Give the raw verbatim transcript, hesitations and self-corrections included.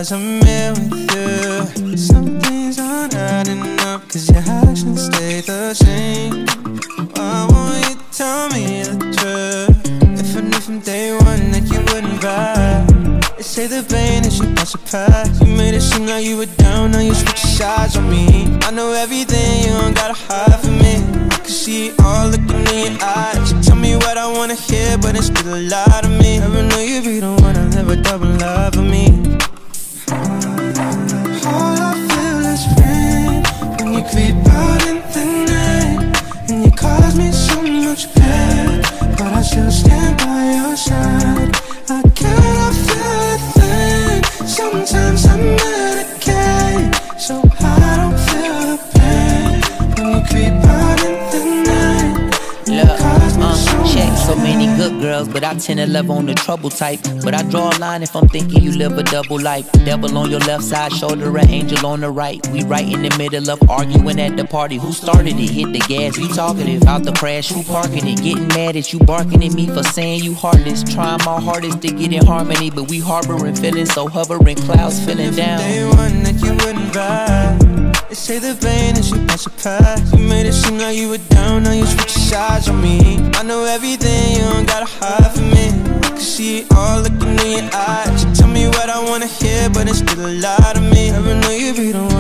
times I'm here with you. Some things aren't adding up, cause your actions stay the same. Why won't you tell me the truth? If I knew from day one that you wouldn't vibe. They say the pain is you pass your past. You made it seem like you were down, now you switch sides on me. I know everything, you don't gotta hide from me. I can see it all looking in your eyes. You tell me what I wanna hear, but it's still a lie to me. Never know you be the one to live a double life for me. All I feel is pain when you creep out in the night, and you cause me so much pain, but I still stand by your side. I cannot feel a thing. Sometimes I medicate so I don't feel the pain when you creep out in the night. Look, uh, check so many good girls, but I tend to love on the trouble type. But I draw a line if I'm thinking you live a double life. Devil on your left side, shoulder an angel on the right. We right in the middle of arguing at the party. Who started it? Hit the gas, you talkative. Out the crash, who parking it? Getting mad at you, barking at me for saying you heartless. Trying my hardest to get in harmony, but we harboring feelings, so hovering clouds feeling down. Day one that you wouldn't vibe. They say the pain is you pass your past. You made it seem like you were down, now you switch sides on me. I know everything, you don't gotta hide from me. I can see it all looking in your eyes. You tell me what I wanna hear, but it's still a lie to me. Never know you be the one